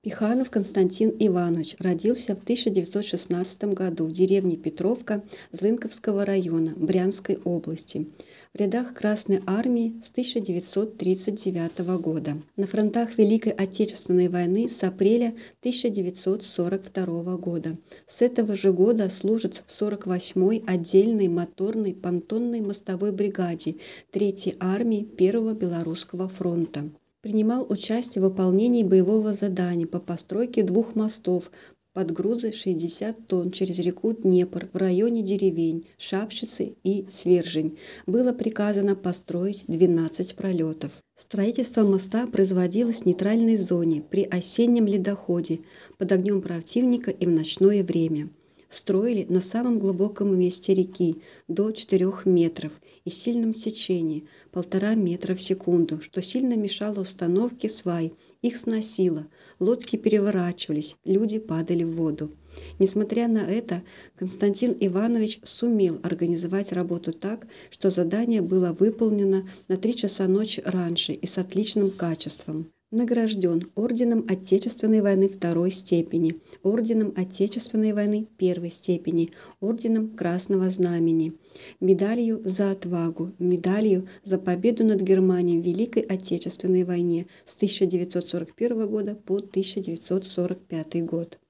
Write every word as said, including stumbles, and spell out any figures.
Пиханов Константин Иванович родился в тысяча девятьсот шестнадцатом году в деревне Петровка Злынковского района Брянской области в рядах Красной армии с тысяча девятьсот тридцать девятого года. На фронтах Великой Отечественной войны с апреля тысяча девятьсот сорок второго года. С этого же года служит в сорок восьмой отдельной моторной понтонной мостовой бригаде третьей армии Первого Белорусского фронта. Принимал участие в выполнении боевого задания по постройке двух мостов под грузы шестьдесят тонн через реку Днепр в районе деревень Шапчицы и Свержень. Было приказано построить двенадцать пролетов. Строительство моста производилось в нейтральной зоне при осеннем ледоходе под огнем противника и в ночное время. Строили на самом глубоком месте реки до четырёх метров и сильном течении полтора метра в секунду, что сильно мешало установке свай. Их сносило, лодки переворачивались, люди падали в воду. Несмотря на это, Константин Иванович сумел организовать работу так, что задание было выполнено на три часа ночи раньше и с отличным качеством. Награжден орденом Отечественной войны второй степени, орденом Отечественной войны первой степени, орденом Красного Знамени, медалью за отвагу, медалью за победу над Германией в Великой Отечественной войне с тысяча девятьсот сорок первого года по тысяча девятьсот сорок пятый год.